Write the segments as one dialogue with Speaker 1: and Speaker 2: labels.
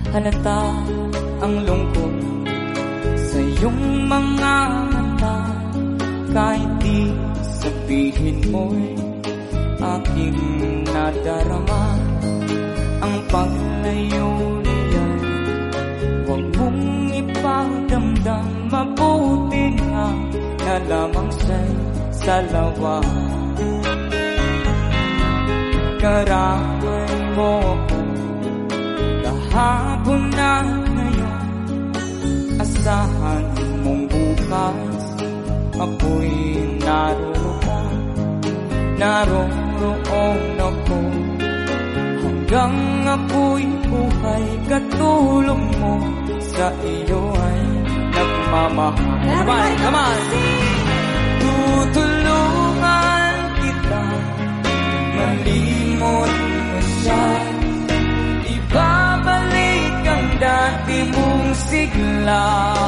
Speaker 1: Halata ang lungkot sa iyong mga mata, kahit di sabihin mo'y aking nadarama. Ang paglayo niya'y huwag mong ipagdamdam, mabuti nga na lamang sa'y salawa. Karamay mo ako kahapon na ngayon, asahan mong bukas ako'y naroon ako. Hanggang ako'y buhay, katulong mo sa iyo ay nagmamahal. Come on! Tutulungan kita, malimot mo siya, ibabalik ang dati mong sigla.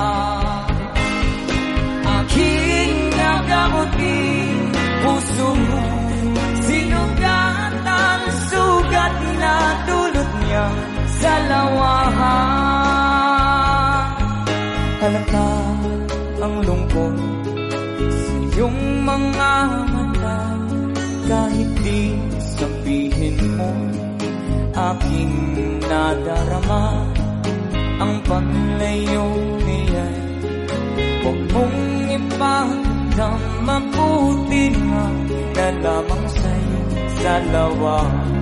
Speaker 1: Aking nagamutin puso mo, sinugat ang sugat na dulot niya sa lawahan. Halata ang lungkot sa iyong mga mata, kahit di sabihin mo aking nadarama. Ang paglayo niya'y huwag mong ipagdam, mabuti nga na lamang sa'yo salawa.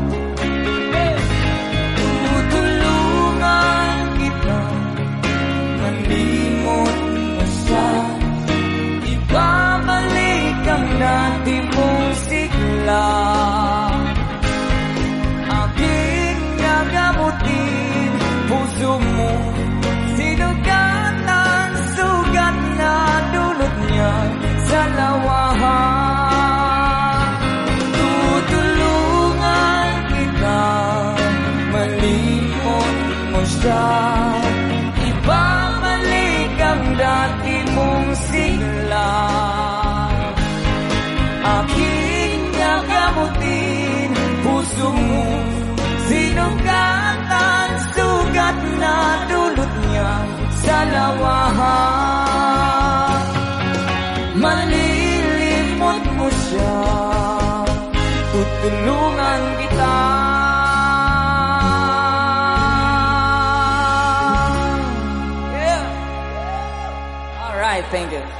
Speaker 1: Tutulungan kita, malimot mo siya, ibabalik ang dati mong sigla. Aking nagamutin puso mo, sinugat ang sugat na dulot niya sa lawahan. Tutulungan kita, malimot mo siya, ibabalik ang dati mong sigla. Aking nagamutin puso mo, sinugat ang sugat na dulot niya sa lawahan. Malilimot mo siya, tutulungan kita. Yeah. All right, thank you.